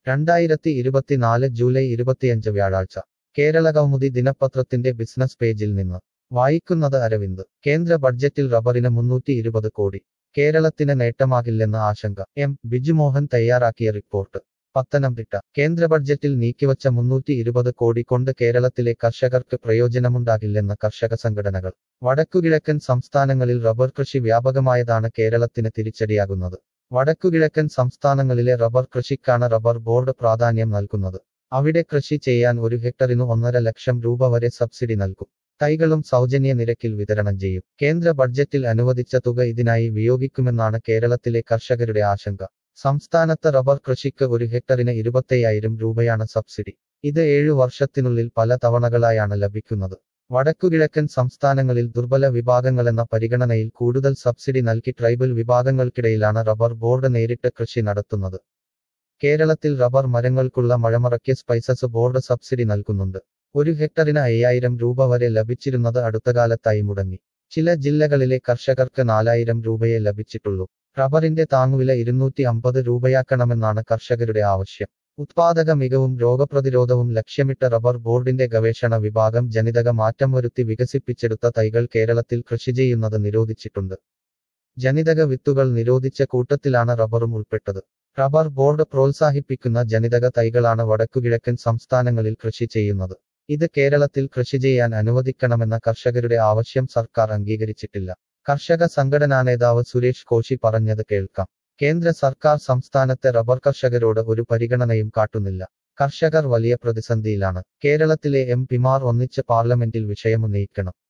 2024 July 25 വ്യാഴാഴ്ച കേരള കൗമുദി ദിനപത്രത്തിന്റെ business പേജിൽ നിന്ന് വായിക്കുന്നത് അരവിന്ദ്. കേന്ദ്ര ബഡ്ജറ്റിൽ റബ്ബറിന് 320 കോടി. കേരളത്തിന് നേട്ടമാകില്ലെന്ന ആശങ്ക. എം ബിജുമോഹൻ തയ്യാറാക്കിയ റിപ്പോർട്ട്. പത്തനംതിട്ട. കേന്ദ്ര ബഡ്ജറ്റിൽ നീക്കിവച്ച 320 കോടി കൊണ്ട് കേരളത്തിലെ കർഷകർക്ക് പ്രയോജനമുണ്ടാകില്ലെന്ന് കർഷക സംഘടനകൾ. വടക്കുകിഴക്കൻ സംസ്ഥാനങ്ങളിൽ റബ്ബർ കൃഷി വ്യാപകമായതാണ് കേരളത്തിന് തിരിച്ചടിയാകുന്നത്. വടക്കുകിഴക്കൻ സംസ്ഥാനങ്ങളിലെ റബ്ബർ കൃഷിക്കാണ് റബ്ബർ ബോർഡ് പ്രാധാന്യം നൽകുന്നത്. അവിടെ കൃഷി ചെയ്യാൻ 1 ഹെക്ടറിന് 1.5 ലക്ഷം രൂപ വരെ സബ്സിഡി നൽകും. തൈകളും സൗജന്യ നിരക്കിൽ വിതരണം ചെയ്യും. കേന്ദ്ര ബഡ്ജറ്റിൽ അനുവദിച്ച തുക ഇതിനായി വിനിയോഗിക്കുമെന്നാണ് കേരളത്തിലെ കർഷകരുടെ ആശങ്ക. സംസ്ഥാനത്ത് റബ്ബർ കൃഷിക്ക് 1 ഹെക്ടറിന് 25,000 രൂപയാണ് സബ്സിഡി. ഇത് 7 വർഷത്തിനുള്ളിൽ പല തവണകളായാണ് ലഭിക്കുന്നത്. വടക്കുകിഴക്കൻ സംസ്ഥാനങ്ങളിൽ ദുർബല വിഭാഗങ്ങളെന്ന പരിഗണനയിൽ കൂടുതൽ സബ്സിഡി നൽകി ട്രൈബൽ വിഭാഗങ്ങൾക്കിടയിലാണ് റബ്ബർ ബോർഡ് നേരിട്ട് കൃഷി നടത്തുന്നത്. കേരളത്തിൽ റബ്ബർ മരങ്ങൾക്കുള്ള മഴമറയ്ക്ക് സ്പൈസസ് ബോർഡ് സബ്സിഡി നൽകുന്നുണ്ട്. 1 ഹെക്ടറിന് 5,000 രൂപ വരെ ലഭിച്ചിരുന്നത് അടുത്തകാലത്തായി മുടങ്ങി. ചില ജില്ലകളിലെ കർഷകർക്ക് 4,000 രൂപയെ ലഭിച്ചിട്ടുള്ളൂ. റബ്ബറിന്റെ താങ്ങുവില 250 രൂപയാക്കണമെന്നാണ് കർഷകരുടെ ആവശ്യം. ഉത്പാദക മികവും രോഗപ്രതിരോധവും ലക്ഷ്യമിട്ട് റബ്ബർ ബോർഡിന്റെ ഗവേഷണ വിഭാഗം ജനിതക മാറ്റം വരുത്തി വികസിപ്പിച്ചെടുത്ത തൈകൾ കേരളത്തിൽ കൃഷി ചെയ്യുന്നത് നിരോധിച്ചിട്ടുണ്ട്. ജനിതക വിത്തുകൾ നിരോധിച്ച കൂട്ടത്തിലാണ് റബ്ബറും ഉൾപ്പെട്ടത്. റബ്ബർ ബോർഡ് പ്രോത്സാഹിപ്പിക്കുന്ന ജനിതക തൈകളാണ് വടക്കുകിഴക്കൻ സംസ്ഥാനങ്ങളിൽ കൃഷി ചെയ്യുന്നത്. ഇത് കേരളത്തിൽ കൃഷി ചെയ്യാൻ അനുവദിക്കണമെന്ന കർഷകരുടെ ആവശ്യം സർക്കാർ അംഗീകരിച്ചിട്ടില്ല. കർഷക സംഘടനാ നേതാവ് സുരേഷ് കോശി പറഞ്ഞത് കേൾക്കാം. കേന്ദ്ര സർക്കാർ സംസ്ഥാനത്തെ റബ്ബർ കർഷകരോട് ഒരു പരിഗണനയും കാട്ടുന്നില്ല. കർഷകർ വലിയ പ്രതിസന്ധിയിലാണ്. കേരളത്തിലെ എം പിമാർ ഒന്നിച്ച് പാർലമെന്റിൽ വിഷയമുന്നയിക്കണം.